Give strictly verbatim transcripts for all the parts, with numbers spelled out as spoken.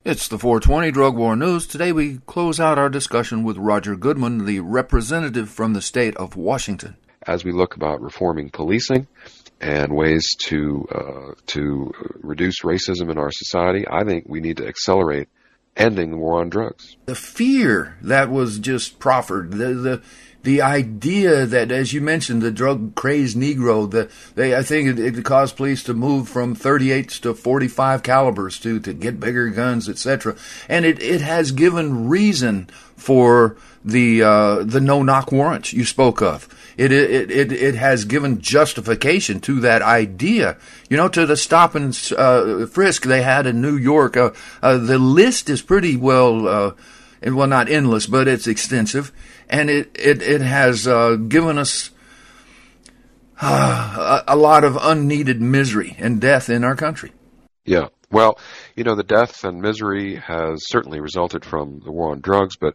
It's the four twenty Drug War News. Today we close out our discussion with Roger Goodman, the representative from the state of Washington. As we look about reforming policing and ways to uh, to reduce racism in our society, I think we need to accelerate ending the war on drugs. The fear that was just proffered, the the the idea that, as you mentioned, the drug-crazed Negro, the, they, I think it, it caused police to move from thirty-eights to forty-five calibers to, to get bigger guns, et cetera. And it, it has given reason for the uh, the no-knock warrants you spoke of. It, it it it has given justification to that idea. You know, to the stop and uh, frisk they had in New York. Uh, uh, the list is pretty well, uh, well, not endless, but it's extensive. And it, it, it has uh, given us uh, a, a lot of unneeded misery and death in our country. Yeah. Well, you know, the death and misery has certainly resulted from the war on drugs, but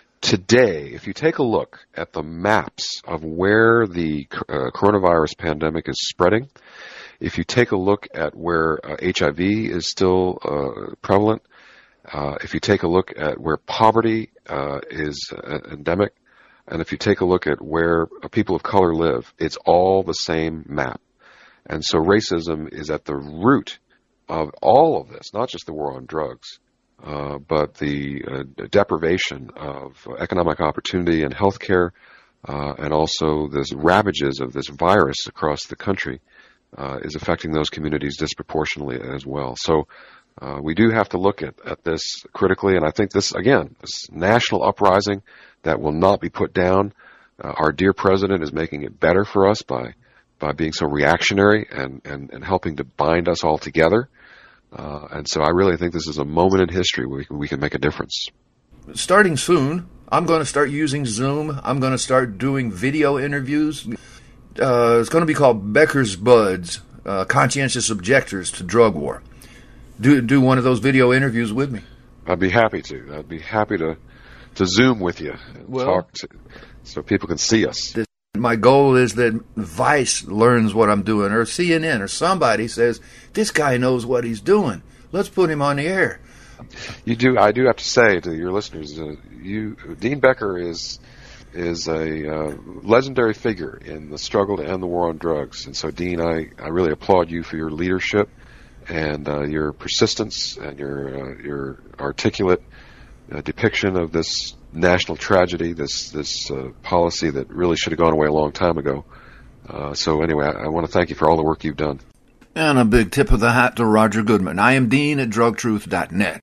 today, if you take a look at the maps of where the uh, coronavirus pandemic is spreading, if you take a look at where uh, H I V is still uh, prevalent, uh, if you take a look at where poverty uh, is uh, endemic, and if you take a look at where uh, people of color live, it's all the same map. And so racism is at the root of all of this, not just the war on drugs. Uh, but the uh, deprivation of economic opportunity and health care, uh, and also the ravages of this virus across the country uh, is affecting those communities disproportionately as well. So uh, we do have to look at, at this critically, and I think this, again, this national uprising that will not be put down. Uh, our dear president is making it better for us by by being so reactionary and, and, and helping to bind us all together. Uh, and so I really think this is a moment in history where we can, we can make a difference. Starting soon, I'm going to start using Zoom. I'm going to start doing video interviews. Uh, it's going to be called Becker's Buds, uh, Conscientious Objectors to Drug War. Do do one of those video interviews with me. I'd be happy to. I'd be happy to, to Zoom with you and well, talk to, so people can see us. This, my goal is that Vice learns what I'm doing, or C N N, or somebody says, this guy knows what he's doing. Let's put him on the air. You do. I do have to say to your listeners, uh, you, Dean Becker is is a uh, legendary figure in the struggle to end the war on drugs. And so, Dean, I, I really applaud you for your leadership and uh, your persistence and your uh, your articulate uh, depiction of this national tragedy, this this uh, policy that really should have gone away a long time ago. Uh, so anyway, I, I want to thank you for all the work you've done. And a big tip of the hat to Roger Goodman. I am Dean at drug truth dot net.